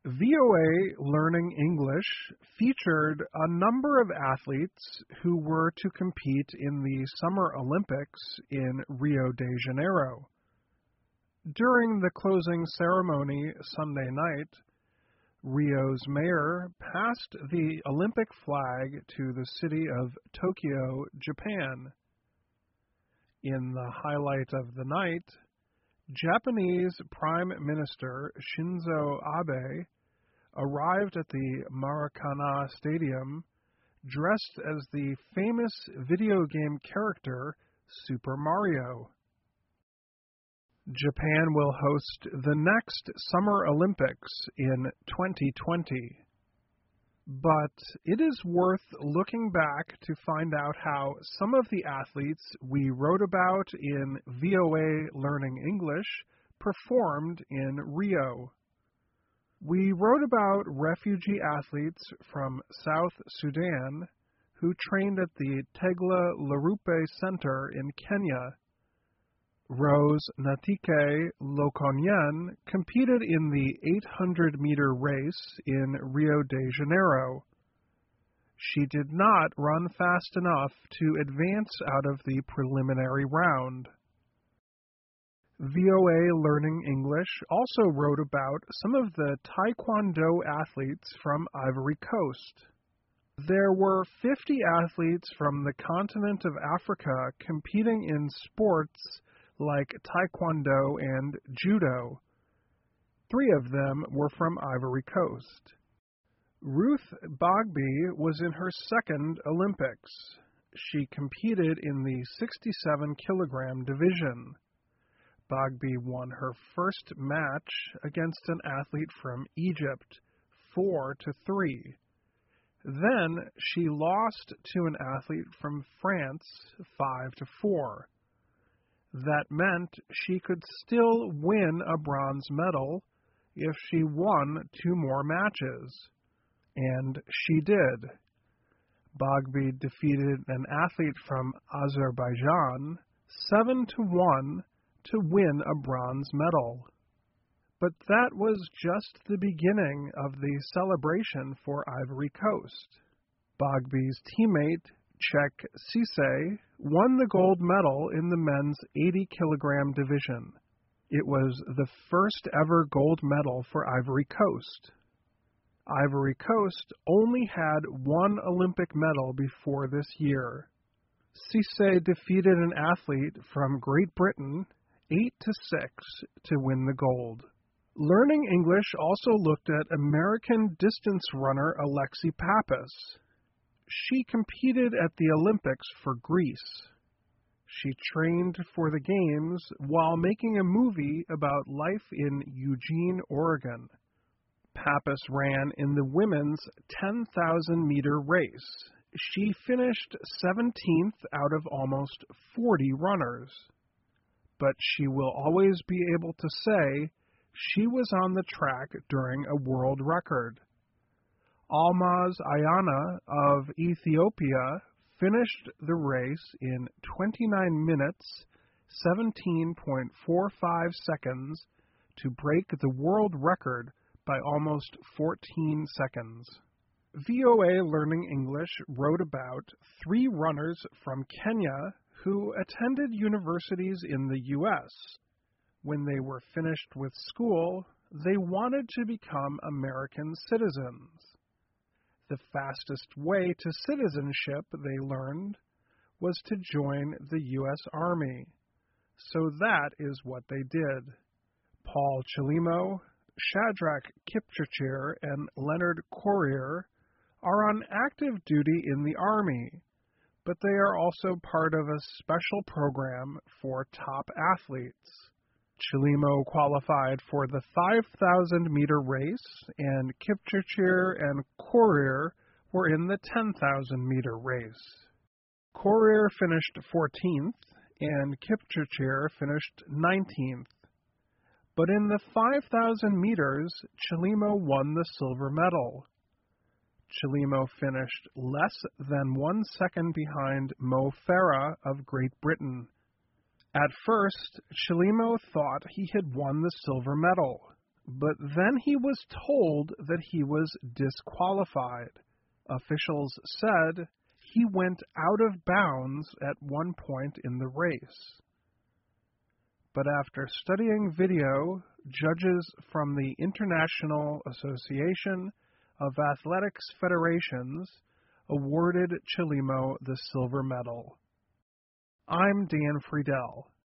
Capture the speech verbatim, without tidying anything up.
V O A Learning English featured a number of athletes who were to compete in the Summer Olympics in Rio de Janeiro. During the closing ceremony Sunday night, Rio's mayor passed the Olympic flag to the city of Tokyo, Japan. In the highlight of the night, Japanese Prime Minister Shinzo Abe arrived at the Maracana Stadium dressed as the famous video game character Super Mario. Japan will host the next Summer Olympics in twenty twenty. But it is worth looking back to find out how some of the athletes we wrote about in V O A Learning English performed in Rio. We wrote about refugee athletes from South Sudan who trained at the Tegla Larupe Center in Kenya. Rose Natike Lokonyen competed in the eight hundred meter race in Rio de Janeiro. She did not run fast enough to advance out of the preliminary round. V O A Learning English also wrote about some of the Taekwondo athletes from Ivory Coast. There were fifty athletes from the continent of Africa competing in sports like Taekwondo and Judo. Three of them were from Ivory Coast. Ruth Bogby was in her second Olympics. She competed in the sixty-seven kilogram division. Bogby won her first match against an athlete from Egypt, four to three. Then she lost to an athlete from France, five to four. That meant she could still win a bronze medal if she won two more matches. And she did. Bogby defeated an athlete from Azerbaijan seven to one to win a bronze medal. But that was just the beginning of the celebration for Ivory Coast. Bogby's teammate, Cheick Cisse, won the gold medal in the men's eighty kilogram division. It was the first ever gold medal for Ivory Coast. Ivory Coast only had one Olympic medal before this year. Cisse defeated an athlete from Great Britain eight to six to win the gold. Learning English also looked at American distance runner Alexi Pappas. She competed at the Olympics for Greece. She trained for the Games while making a movie about life in Eugene, Oregon. Pappas ran in the women's ten thousand meter race. She finished seventeenth out of almost forty runners. But she will always be able to say she was on the track during a world record. Almaz Ayana of Ethiopia finished the race in twenty-nine minutes, seventeen point four five seconds to break the world record by almost fourteen seconds. V O A Learning English wrote about three runners from Kenya who attended universities in the U S When they were finished with school, they wanted to become American citizens. The fastest way to citizenship, they learned, was to join the U S Army. So that is what they did. Paul Chelimo, Shadrach Kipchirchir, and Leonard Courier are on active duty in the Army, but they are also part of a special program for top athletes. Chelimo qualified for the five thousand meter race, and Kipchirchir and Courier were in the ten thousand meter race. Courier finished fourteenth, and Kipchirchir finished nineteenth. But in the five thousand meters, Chelimo won the silver medal. Chelimo finished less than one second behind Mo Farah of Great Britain. At first, Chelimo thought he had won the silver medal, but then he was told that he was disqualified. Officials said he went out of bounds at one point in the race. But after studying video, judges from the International Association of Athletics Federations awarded Chelimo the silver medal. I'm Dan Friedel.